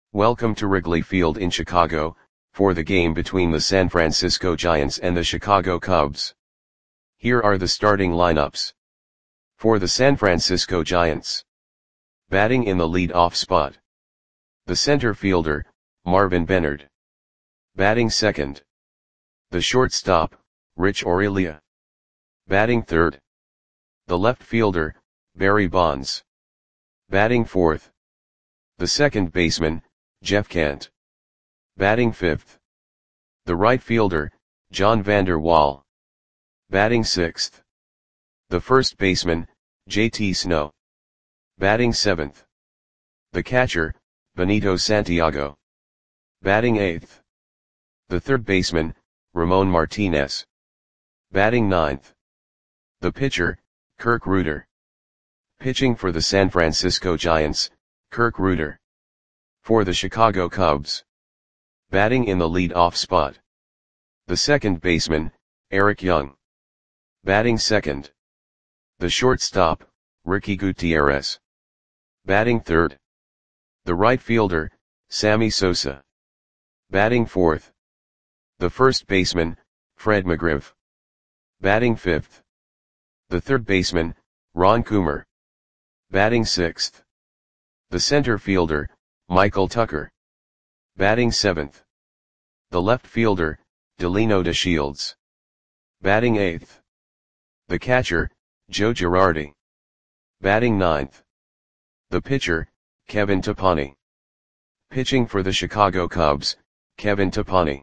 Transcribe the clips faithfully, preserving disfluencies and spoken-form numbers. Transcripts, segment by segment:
Welcome to Wrigley Field in Chicago, for the game between the San Francisco Giants and the Chicago Cubs. Here are the starting lineups. For the San Francisco Giants. Batting in the lead-off spot. The center fielder, Marvin Benard. Batting second. The shortstop, Rich Aurilia. Batting third. The left fielder, Barry Bonds. Batting fourth. The second baseman, Jeff Kent. Batting fifth. The right fielder, John Vander Wal. Batting sixth. The first baseman, J T Snow. Batting seventh. The catcher, Benito Santiago. Batting eighth. The third baseman, Ramon Martinez. Batting ninth. The pitcher, Kirk Rueter. Pitching for the San Francisco Giants, Kirk Rueter. For the Chicago Cubs. Batting in the lead-off spot. The second baseman, Eric Young. Batting second. The shortstop, Ricky Gutierrez. Batting third. The right fielder, Sammy Sosa. Batting fourth. The first baseman, Fred McGriff. Batting fifth. The third baseman, Ron Coomer. Batting sixth. The center fielder, Michael Tucker. Batting seventh. The left fielder, Delino DeShields. Batting eighth. The catcher, Joe Girardi. Batting ninth. The pitcher, Kevin Tepani. Pitching for the Chicago Cubs, Kevin Tepani.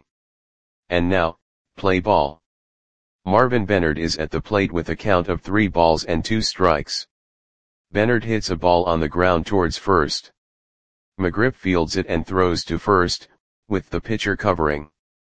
And now, play ball. Marvin Benard is at the plate with a count of three balls and two strikes. Benard hits a ball on the ground towards first. McGriff fields it and throws to first, with the pitcher covering.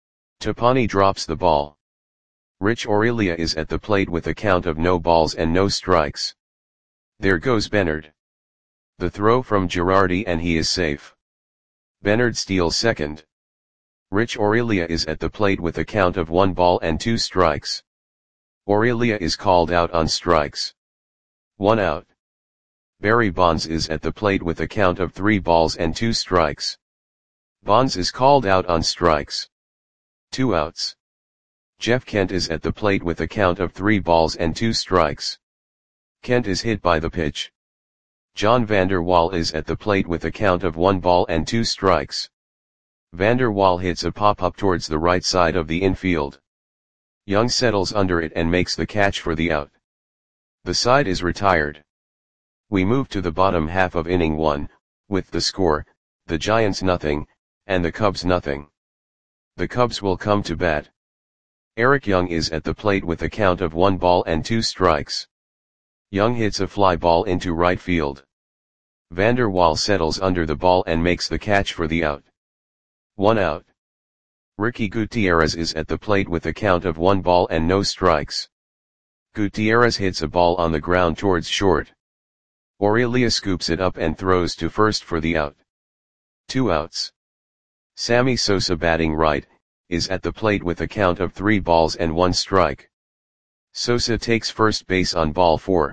Tepani drops the ball. Rich Aurilia is at the plate with a count of no balls and no strikes. There goes Benard. The throw from Girardi and he is safe. Benard steals second. Rich Aurilia is at the plate with a count of one ball and two strikes. Aurilia is called out on strikes. One out. Barry Bonds is at the plate with a count of three balls and two strikes. Bonds is called out on strikes. Two outs. Jeff Kent is at the plate with a count of three balls and two strikes. Kent is hit by the pitch. John Vander Wal is at the plate with a count of one ball and two strikes. Vander Wal hits a pop-up towards the right side of the infield. Young settles under it and makes the catch for the out. The side is retired. We move to the bottom half of inning one, with the score, the Giants nothing, and the Cubs nothing. The Cubs will come to bat. Eric Young is at the plate with a count of one ball and two strikes. Young hits a fly ball into right field. Vander Wal settles under the ball and makes the catch for the out. One out. Ricky Gutierrez is at the plate with a count of one ball and no strikes. Gutierrez hits a ball on the ground towards short. Aurilia scoops it up and throws to first for the out. Two outs. Sammy Sosa batting right, is at the plate with a count of three balls and one strike. Sosa takes first base on ball four.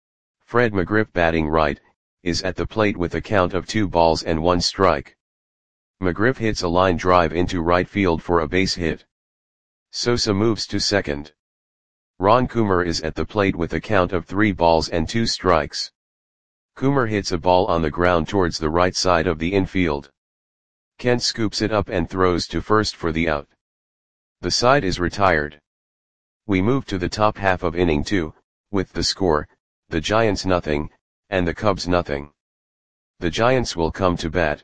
Fred McGriff batting right, is at the plate with a count of two balls and one strike. McGriff hits a line drive into right field for a base hit. Sosa moves to second. Ron Coomer is at the plate with a count of three balls and two strikes. Coomer hits a ball on the ground towards the right side of the infield. Kent scoops it up and throws to first for the out. The side is retired. We move to the top half of inning two, with the score, the Giants nothing, and the Cubs nothing. The Giants will come to bat.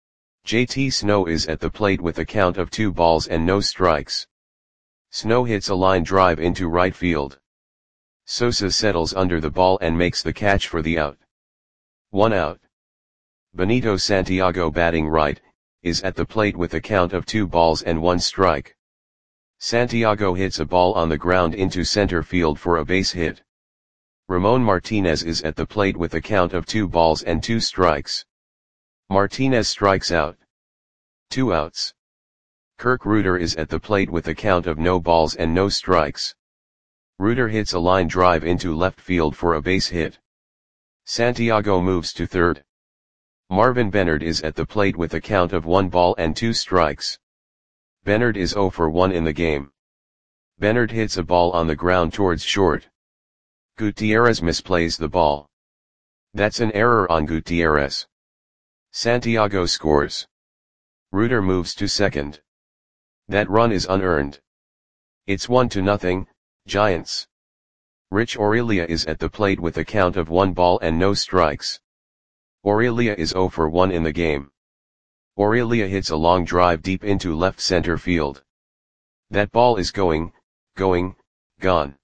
J T Snow is at the plate with a count of two balls and no strikes. Snow hits a line drive into right field. Sosa settles under the ball and makes the catch for the out. One out. Benito Santiago batting right, is at the plate with a count of two balls and one strike. Santiago hits a ball on the ground into center field for a base hit. Ramon Martinez is at the plate with a count of two balls and two strikes. Martinez strikes out. Two outs. Kirk Rueter is at the plate with a count of no balls and no strikes. Rueter hits a line drive into left field for a base hit. Santiago moves to third. Marvin Bennard is at the plate with a count of one ball and two strikes. Bennard is zero for one in the game. Bennard hits a ball on the ground towards short. Gutierrez misplays the ball. That's an error on Gutierrez. Santiago scores. Reuter moves to second. That run is unearned. It's one to nothing, Giants. Rich Aurelia is at the plate with a count of one ball and no strikes. Aurelia is zero for one in the game. Aurelia hits a long drive deep into left center field. That ball is going, going, gone.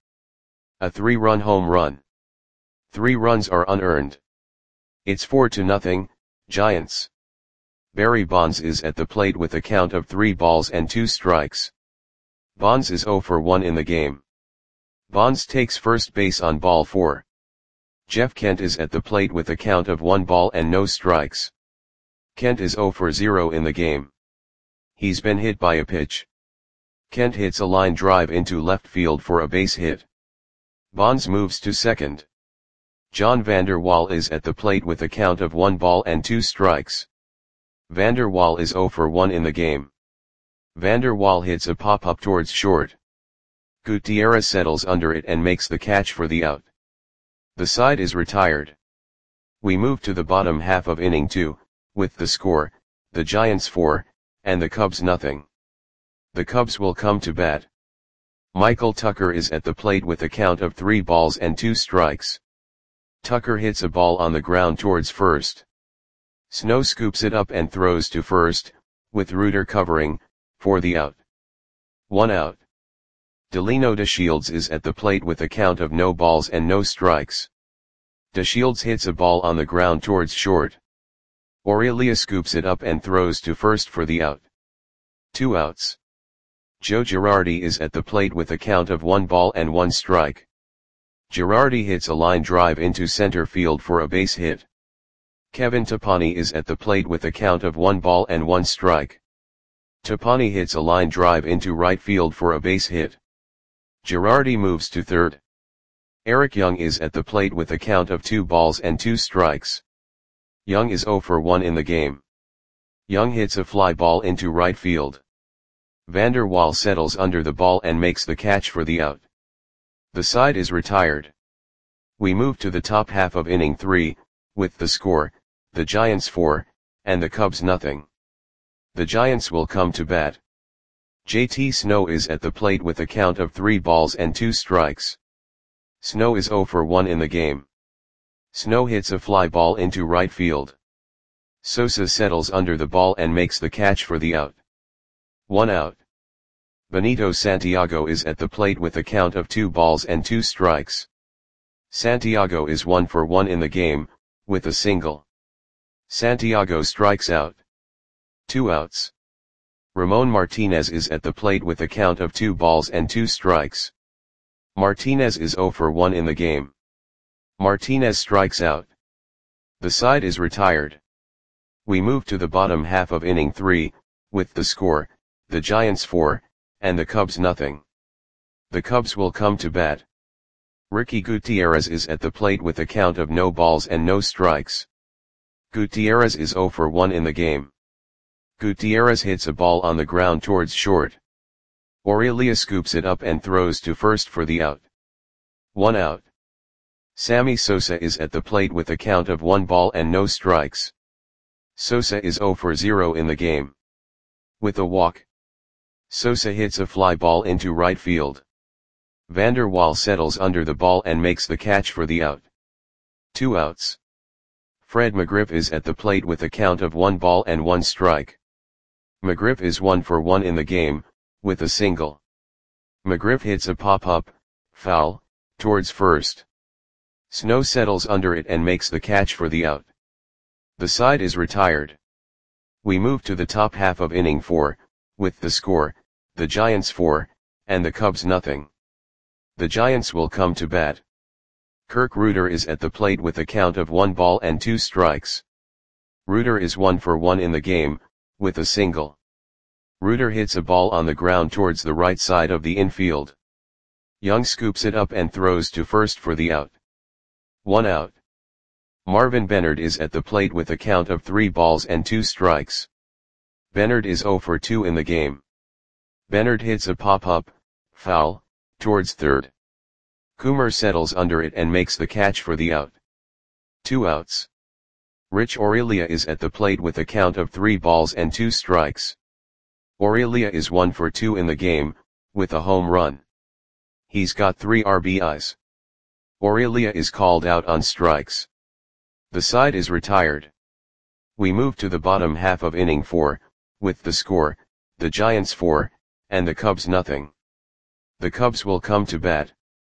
A three-run home run. Three runs are unearned. It's four to nothing, Giants. Barry Bonds is at the plate with a count of three balls and two strikes. Bonds is zero for one in the game. Bonds takes first base on ball four. Jeff Kent is at the plate with a count of one ball and no strikes. Kent is zero for zero in the game. He's been hit by a pitch. Kent hits a line drive into left field for a base hit. Bonds moves to second. John Vander Wal is at the plate with a count of one ball and two strikes. Vander Wal is zero for one in the game. Vander Wal hits a pop-up towards short. Gutierrez settles under it and makes the catch for the out. The side is retired. We move to the bottom half of inning two, with the score, the Giants four, and the Cubs nothing. The Cubs will come to bat. Michael Tucker is at the plate with a count of three balls and two strikes. Tucker hits a ball on the ground towards first. Snow scoops it up and throws to first, with Reuter covering, for the out. One out. Delino DeShields is at the plate with a count of no balls and no strikes. DeShields hits a ball on the ground towards short. Aurelia scoops it up and throws to first for the out. Two outs. Joe Girardi is at the plate with a count of one ball and one strike. Girardi hits a line drive into center field for a base hit. Kevin Topani is at the plate with a count of one ball and one strike. Topani hits a line drive into right field for a base hit. Girardi moves to third. Eric Young is at the plate with a count of two balls and two strikes. Young is zero for one in the game. Young hits a fly ball into right field. Vander Wal settles under the ball and makes the catch for the out. The side is retired. We move to the top half of inning three, with the score, the Giants four, and the Cubs nothing. The Giants will come to bat. J T Snow is at the plate with a count of three balls and two strikes. Snow is zero for one in the game. Snow hits a fly ball into right field. Sosa settles under the ball and makes the catch for the out. One out. Benito Santiago is at the plate with a count of two balls and two strikes. Santiago is one for one in the game, with a single. Santiago strikes out. Two outs. Ramon Martinez is at the plate with a count of two balls and two strikes. Martinez is zero for one in the game. Martinez strikes out. The side is retired. We move to the bottom half of inning three, with the score, the Giants four, and the Cubs nothing. The Cubs will come to bat. Ricky Gutierrez is at the plate with a count of no balls and no strikes. Gutierrez is zero for one in the game. Gutierrez hits a ball on the ground towards short. Aurelia scoops it up and throws to first for the out. One out. Sammy Sosa is at the plate with a count of one ball and no strikes. Sosa is zero for zero in the game. With a walk. Sosa hits a fly ball into right field. Vander Wal settles under the ball and makes the catch for the out. Two outs. Fred McGriff is at the plate with a count of one ball and one strike. McGriff is one for one in the game, with a single. McGriff hits a pop-up, foul, towards first. Snow settles under it and makes the catch for the out. The side is retired. We move to the top half of inning four, with the score, the Giants four, and the Cubs nothing. The Giants will come to bat. Kirk Reuter is at the plate with a count of one ball and two strikes. Reuter is one for one in the game, with a single. Reuter hits a ball on the ground towards the right side of the infield. Young scoops it up and throws to first for the out. One out. Marvin Bennard is at the plate with a count of three balls and two strikes. Bennard is zero for two in the game. Bennard hits a pop-up, foul, towards third. Coomer settles under it and makes the catch for the out. Two outs. Rich Aurelia is at the plate with a count of three balls and two strikes. Aurelia is one for two in the game, with a home run. He's got three R B Is. Aurelia is called out on strikes. The side is retired. We move to the bottom half of inning four, with the score, the Giants four, and the Cubs nothing. The Cubs will come to bat.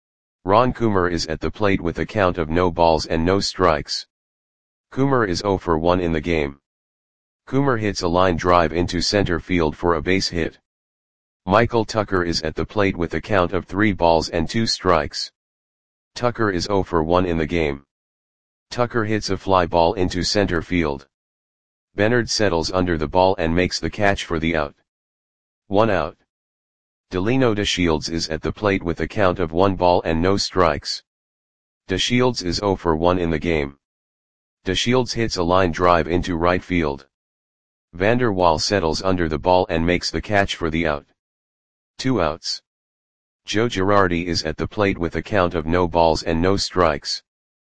Ron Coomer is at the plate with a count of no balls and no strikes. Coomer is zero for one in the game. Coomer hits a line drive into center field for a base hit. Michael Tucker is at the plate with a count of three balls and two strikes. Tucker is zero for one in the game. Tucker hits a fly ball into center field. Bennard settles under the ball and makes the catch for the out. One out. Delino DeShields is at the plate with a count of one ball and no strikes. DeShields is zero for one in the game. DeShields hits a line drive into right field. Vander Waal settles under the ball and makes the catch for the out. Two outs. Joe Girardi is at the plate with a count of no balls and no strikes.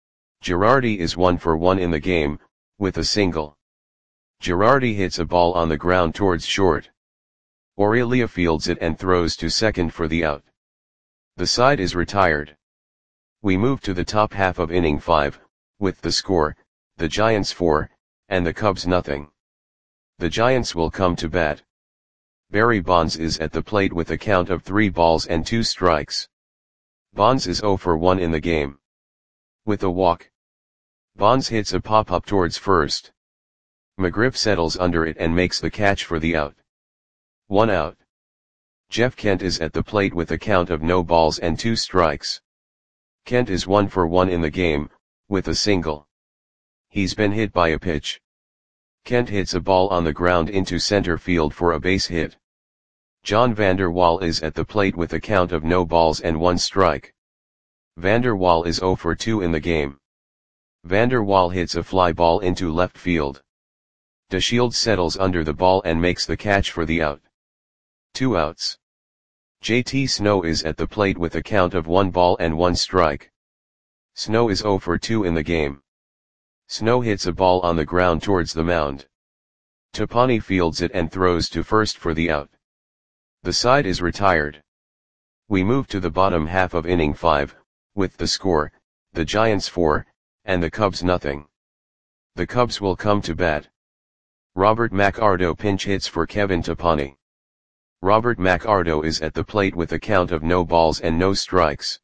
Girardi is one for one in the game, with a single. Girardi hits a ball on the ground towards short. Aurelia fields it and throws to second for the out. The side is retired. We move to the top half of inning five, with the score, the Giants four, and the Cubs nothing. The Giants will come to bat. Barry Bonds is at the plate with a count of three balls and two strikes. Bonds is zero for one in the game. With a walk. Bonds hits a pop-up towards first. McGriff settles under it and makes the catch for the out. One out. Jeff Kent is at the plate with a count of no balls and two strikes. Kent is one for one in the game, with a single. He's been hit by a pitch. Kent hits a ball on the ground into center field for a base hit. John Vander Waal is at the plate with a count of no balls and one strike. Vander Waal is zero for two in the game. Vander Waal hits a fly ball into left field. DeShields settles under the ball and makes the catch for the out. Two outs. J T Snow is at the plate with a count of one ball and one strike. Snow is zero for two in the game. Snow hits a ball on the ground towards the mound. Tapani fields it and throws to first for the out. The side is retired. We move to the bottom half of inning five, with the score, the Giants four, and the Cubs nothing. The Cubs will come to bat. Robert McArdo pinch hits for Kevin Tapani. Robert McArdo is at the plate with a count of no balls and no strikes.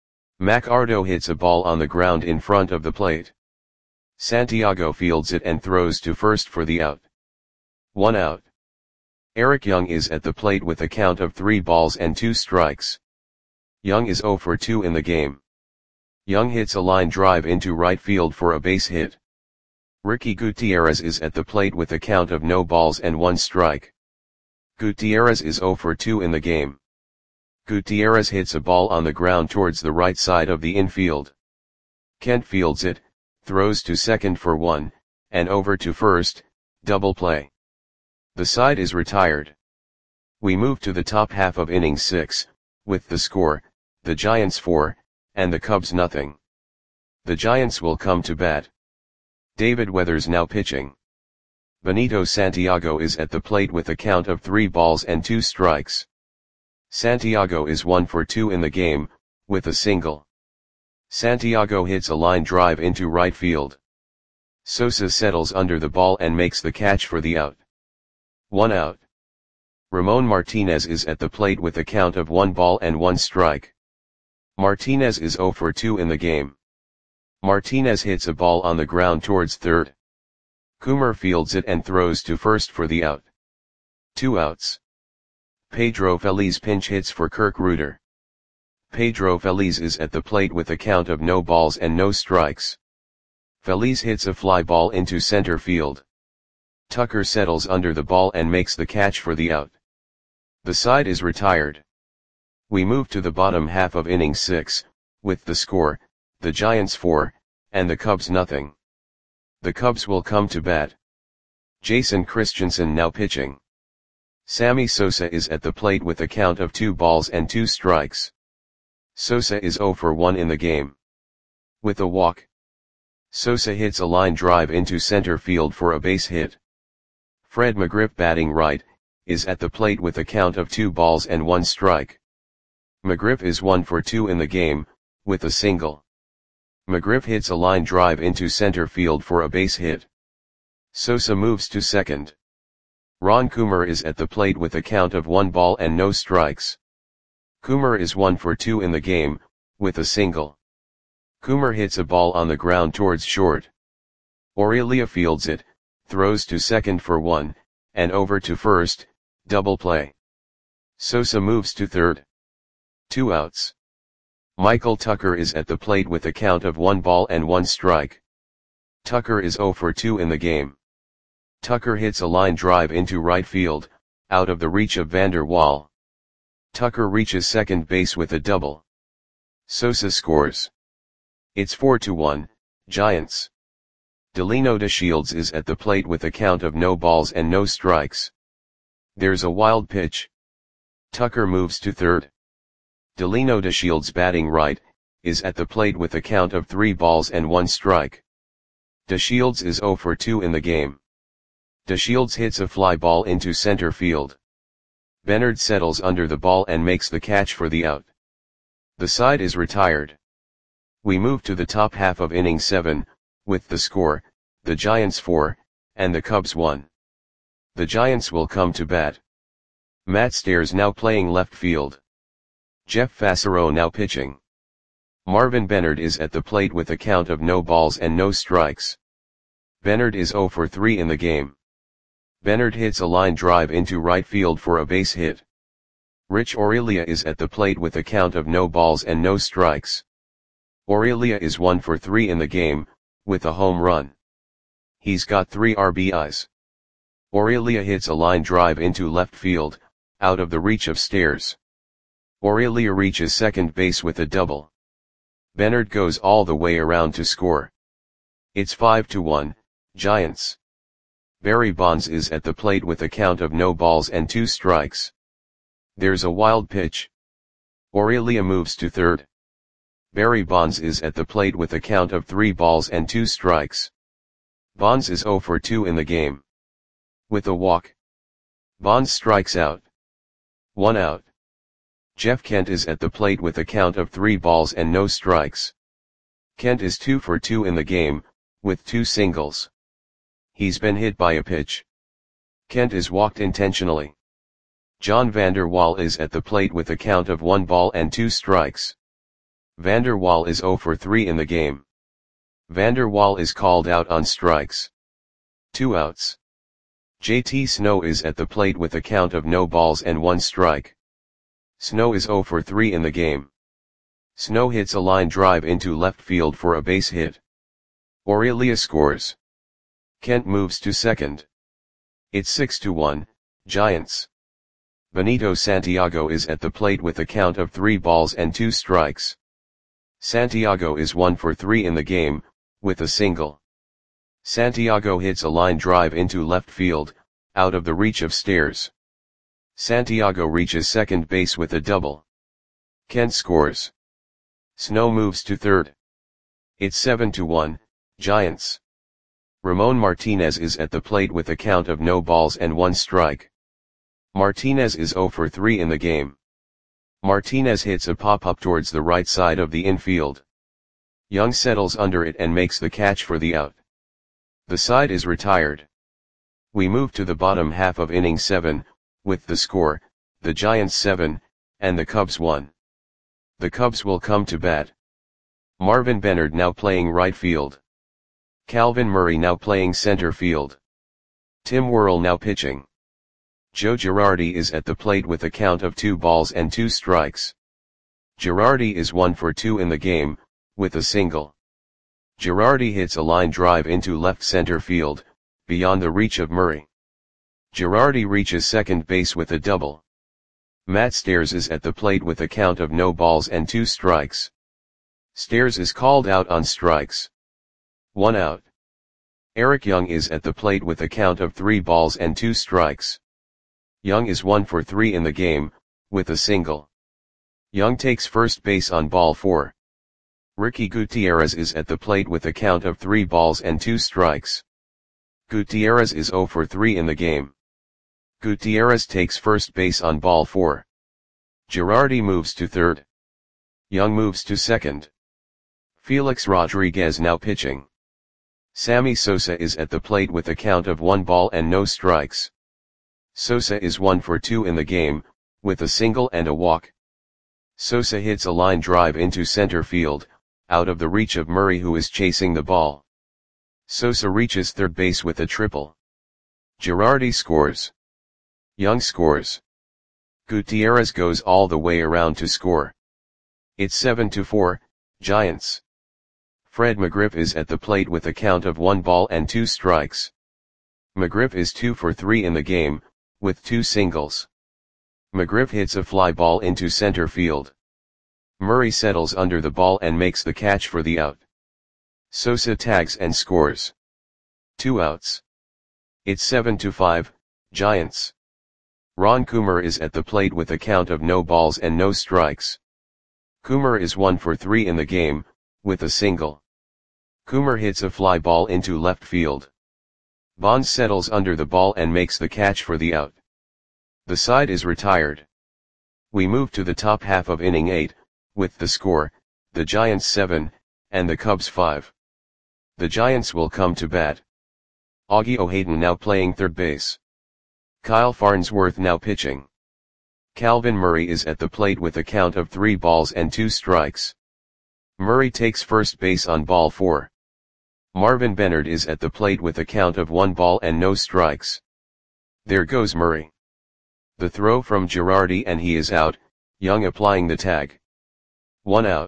McArdo hits a ball on the ground in front of the plate. Santiago fields it and throws to first for the out. One out. Eric Young is at the plate with a count of three balls and two strikes. Young is zero for two in the game. Young hits a line drive into right field for a base hit. Ricky Gutierrez is at the plate with a count of no balls and one strike. Gutierrez is zero for two in the game. Gutierrez hits a ball on the ground towards the right side of the infield. Kent fields it, throws to second for one, and over to first, double play. The side is retired. We move to the top half of inning six, with the score, the Giants four, and the Cubs nothing. The Giants will come to bat. David Weathers now pitching. Benito Santiago is at the plate with a count of three balls and two strikes. Santiago is one for two in the game, with a single. Santiago hits a line drive into right field. Sosa settles under the ball and makes the catch for the out. One out. Ramon Martinez is at the plate with a count of one ball and one strike. Martinez is zero for two in the game. Martinez hits a ball on the ground towards third. Coomer fields it and throws to first for the out. Two outs. Pedro Feliz pinch hits for Kirk Reuter. Pedro Feliz is at the plate with a count of no balls and no strikes. Feliz hits a fly ball into center field. Tucker settles under the ball and makes the catch for the out. The side is retired. We move to the bottom half of inning six, with the score, the Giants four, and the Cubs nothing. The Cubs will come to bat. Jason Christensen now pitching. Sammy Sosa is at the plate with a count of two balls and two strikes. Sosa is zero for one in the game. With a walk, Sosa hits a line drive into center field for a base hit. Fred McGriff, batting right, is at the plate with a count of two balls and one strike. McGriff is one for two in the game, with a single. McGriff hits a line drive into center field for a base hit. Sosa moves to second. Ron Coomer is at the plate with a count of one ball and no strikes. Coomer is one for two in the game, with a single. Coomer hits a ball on the ground towards short. Aurelia fields it, throws to second for one, and over to first, double play. Sosa moves to third. Two outs. Michael Tucker is at the plate with a count of one ball and one strike. Tucker is zero for two in the game. Tucker hits a line drive into right field, out of the reach of Vander Waal. Tucker reaches second base with a double. Sosa scores. It's four to one, Giants. Delino DeShields is at the plate with a count of no balls and no strikes. There's a wild pitch. Tucker moves to third. Delino DeShields, batting right, is at the plate with a count of three balls and one strike. DeShields is zero for two in the game. DeShields hits a fly ball into center field. Bernard settles under the ball and makes the catch for the out. The side is retired. We move to the top half of inning seven, with the score, the Giants four, and the Cubs one. The Giants will come to bat. Matt Stairs now playing left field. Jeff Fassero now pitching. Marvin Bernard is at the plate with a count of no balls and no strikes. Bernard is zero for three in the game. Bernard hits a line drive into right field for a base hit. Rich Aurelia is at the plate with a count of no balls and no strikes. Aurelia is one for three in the game, with a home run. He's got three R B Is. Aurelia hits a line drive into left field, out of the reach of Stairs. Aurelia reaches second base with a double. Bernard goes all the way around to score. It's five to one, Giants. Barry Bonds is at the plate with a count of no balls and two strikes. There's a wild pitch. Aurelia moves to third. Barry Bonds is at the plate with a count of three balls and two strikes. Bonds is zero for two in the game. With a walk, Bonds strikes out. One out. Jeff Kent is at the plate with a count of three balls and no strikes. Kent is two for two in the game, with two singles. He's been hit by a pitch. Kent is walked intentionally. John Vander Waal is at the plate with a count of one ball and two strikes. Vander Waal is zero for three in the game. Vander Waal is called out on strikes. Two outs. J T Snow is at the plate with a count of no balls and one strike. Snow is zero for three in the game. Snow hits a line drive into left field for a base hit. Aurelia scores. Kent moves to second. It's six to one, Giants. Benito Santiago is at the plate with a count of three balls and two strikes. Santiago is one for three in the game, with a single. Santiago hits a line drive into left field, out of the reach of Stairs. Santiago reaches second base with a double. Kent scores. Snow moves to third. It's seven to one, Giants. Ramon Martinez is at the plate with a count of no balls and one strike. Martinez is zero for three in the game. Martinez hits a pop-up towards the right side of the infield. Young settles under it and makes the catch for the out. The side is retired. We move to the bottom half of inning seven, with the score, the Giants seven, and the Cubs one. The Cubs will come to bat. Marvin Bernard now playing right field. Calvin Murray now playing center field. Tim Worrell now pitching. Joe Girardi is at the plate with a count of two balls and two strikes. Girardi is one for two in the game, with a single. Girardi hits a line drive into left center field, beyond the reach of Murray. Girardi reaches second base with a double. Matt Stairs is at the plate with a count of no balls and two strikes. Stairs is called out on strikes. One out. Eric Young is at the plate with a count of three balls and two strikes. Young is one for three in the game, with a single. Young takes first base on ball four. Ricky Gutierrez is at the plate with a count of three balls and two strikes. Gutierrez is zero for three in the game. Gutierrez takes first base on ball four. Girardi moves to third. Young moves to second. Felix Rodriguez now pitching. Sammy Sosa is at the plate with a count of one ball and no strikes. Sosa is one for two in the game, with a single and a walk. Sosa hits a line drive into center field, out of the reach of Murray, who is chasing the ball. Sosa reaches third base with a triple. Girardi scores. Young scores. Gutierrez goes all the way around to score. It's seven to four, Giants. Fred McGriff is at the plate with a count of one ball and two strikes. McGriff is two for three in the game, with two singles. McGriff hits a fly ball into center field. Murray settles under the ball and makes the catch for the out. Sosa tags and scores. Two outs. It's seven to five, Giants. Ron Coomer is at the plate with a count of no balls and no strikes. Coomer is one for three in the game, with a single. Coomer hits a fly ball into left field. Bonds settles under the ball and makes the catch for the out. The side is retired. We move to the top half of inning eight, with the score, the Giants seven, and the Cubs five. The Giants will come to bat. Augie O'Haden now playing third base. Kyle Farnsworth now pitching. Calvin Murray is at the plate with a count of three balls and two strikes. Murray takes first base on ball four. Marvin Bennard is at the plate with a count of one ball and no strikes. There goes Murray. The throw from Girardi and he is out, Young applying the tag. One out.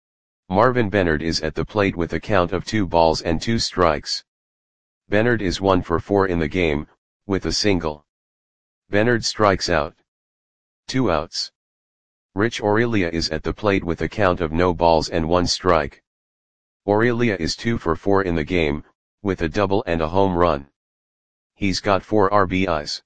Marvin Bennard is at the plate with a count of two balls and two strikes. Bennard is one for four in the game, with a single. Bennard strikes out. Two outs. Rich Aurelia is at the plate with a count of no balls and one strike. Aurelia is two for four in the game, with a double and a home run. He's got four R B Is.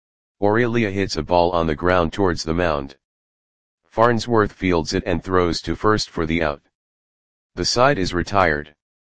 Aurelia hits a ball on the ground towards the mound. Farnsworth fields it and throws to first for the out. The side is retired.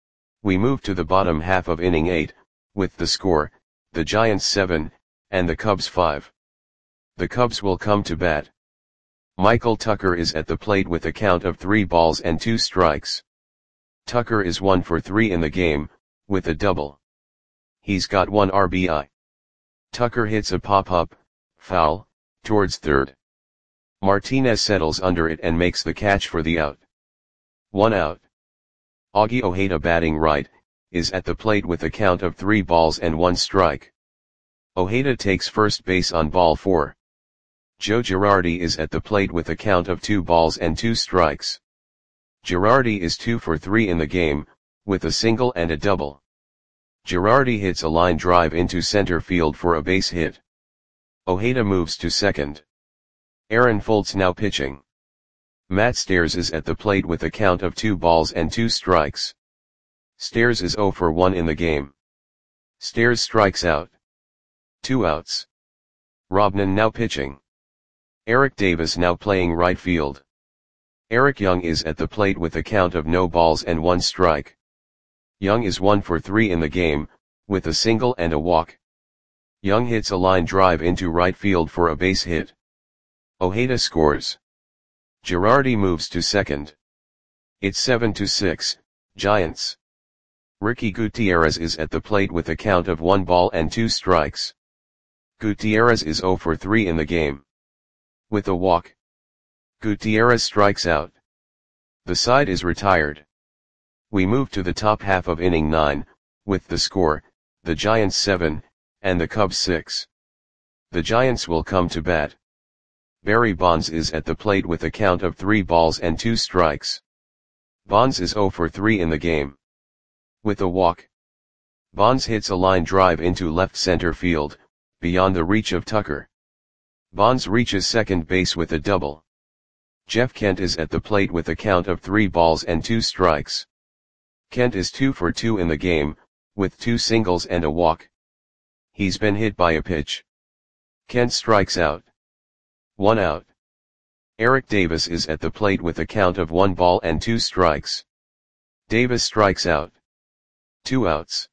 We move to the bottom half of inning eight, with the score, the Giants seven, and the Cubs five. The Cubs will come to bat. Michael Tucker is at the plate with a count of three balls and two strikes. Tucker is one for three in the game, with a double. He's got one R B I. Tucker hits a pop-up, foul, towards third. Martinez settles under it and makes the catch for the out. One out. Augie O'Haden batting right, is at the plate with a count of three balls and one strike. O'Haden takes first base on ball four. Joe Girardi is at the plate with a count of two balls and two strikes. Girardi is two for three in the game, with a single and a double. Girardi hits a line drive into center field for a base hit. O'Haden moves to second. Aaron Foltz now pitching. Matt Stairs is at the plate with a count of two balls and two strikes. Stairs is zero for one in the game. Stairs strikes out. Two outs. Robnan now pitching. Eric Davis now playing right field. Eric Young is at the plate with a count of no balls and one strike. Young is one for three in the game, with a single and a walk. Young hits a line drive into right field for a base hit. O'Haden scores. Girardi moves to second. It's seven to six, Giants. Ricky Gutierrez is at the plate with a count of one ball and two strikes. Gutierrez is zero for three in the game. With a walk. Gutierrez strikes out. The side is retired. We move to the top half of inning nine, with the score, the Giants seven, and the Cubs six. The Giants will come to bat. Barry Bonds is at the plate with a count of three balls and two strikes. Bonds is zero for three in the game. With a walk. Bonds hits a line drive into left center field, beyond the reach of Tucker. Bonds reaches second base with a double. Jeff Kent is at the plate with a count of three balls and two strikes. Kent is two for two in the game, with two singles and a walk. He's been hit by a pitch. Kent strikes out. One out. Eric Davis is at the plate with a count of one ball and two strikes. Davis strikes out. Two outs.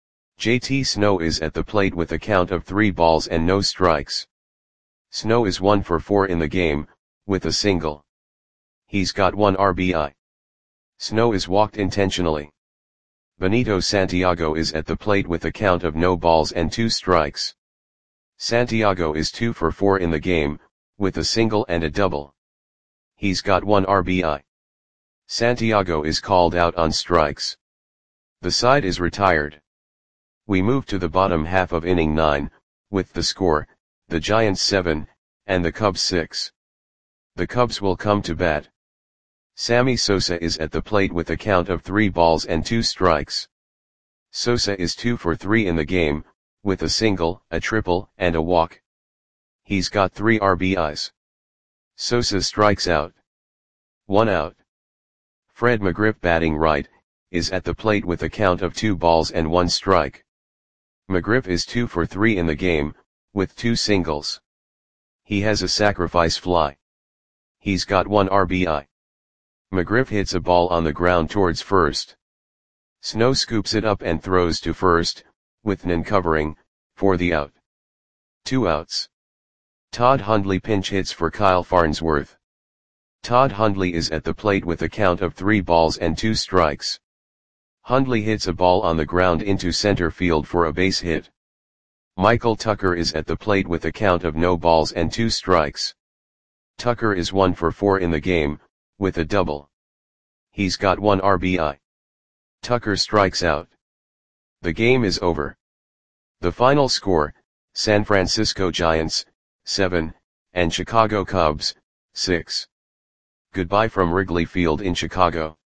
J T Snow is at the plate with a count of three balls and no strikes. Snow is one for four in the game, with a single. He's got one R B I. Snow is walked intentionally. Benito Santiago is at the plate with a count of no balls and two strikes. Santiago is two for four in the game, with a single and a double. He's got one R B I. Santiago is called out on strikes. The side is retired. We move to the bottom half of inning nine, with the score, the Giants seven, and the Cubs six. The Cubs will come to bat. Sammy Sosa is at the plate with a count of three balls and two strikes. Sosa is two for three in the game, with a single, a triple, and a walk. He's got three R B Is. Sosa strikes out. One out. Fred McGriff, batting right, is at the plate with a count of two balls and one strike. McGriff is two for three in the game, with two singles. He has a sacrifice fly. He's got one R B I. McGriff hits a ball on the ground towards first. Snow scoops it up and throws to first, with Nan covering, for the out. Two outs. Todd Hundley pinch hits for Kyle Farnsworth. Todd Hundley is at the plate with a count of three balls and two strikes. Hundley hits a ball on the ground into center field for a base hit. Michael Tucker is at the plate with a count of no balls and two strikes. Tucker is one for four in the game, with a double. He's got one R B I. Tucker strikes out. The game is over. The final score, San Francisco Giants, seven, and Chicago Cubs, six. Goodbye from Wrigley Field in Chicago.